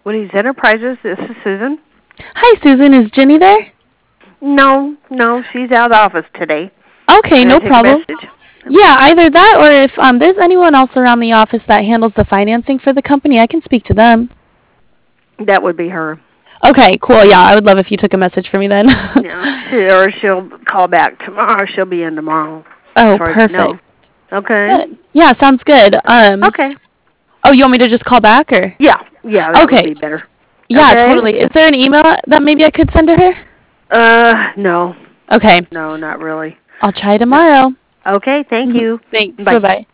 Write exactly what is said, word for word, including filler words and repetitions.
Woody's Enterprises. This is Susan. Hi, Susan. Is Jenny there? No, no, she's out of the office today. Okay, Can no I take a problem. message? Yeah, either that or if um there's anyone else around the office that handles the financing for the company, I can speak to them. That would be her. Okay, cool. Yeah, I would love if you took a message for me then. Yeah, she, or she'll call back tomorrow. She'll be in tomorrow. Oh, As far as I know. perfect. Okay. Good. Yeah, sounds good. Um. Okay. Oh, you want me to just call back or? Yeah, yeah, that Okay. would be better. Yeah, Okay. totally. Is there an email that maybe I could send to her? Uh, no. Okay. No, not really. I'll try tomorrow. Okay, thank you. Thanks. Bye. Bye-bye.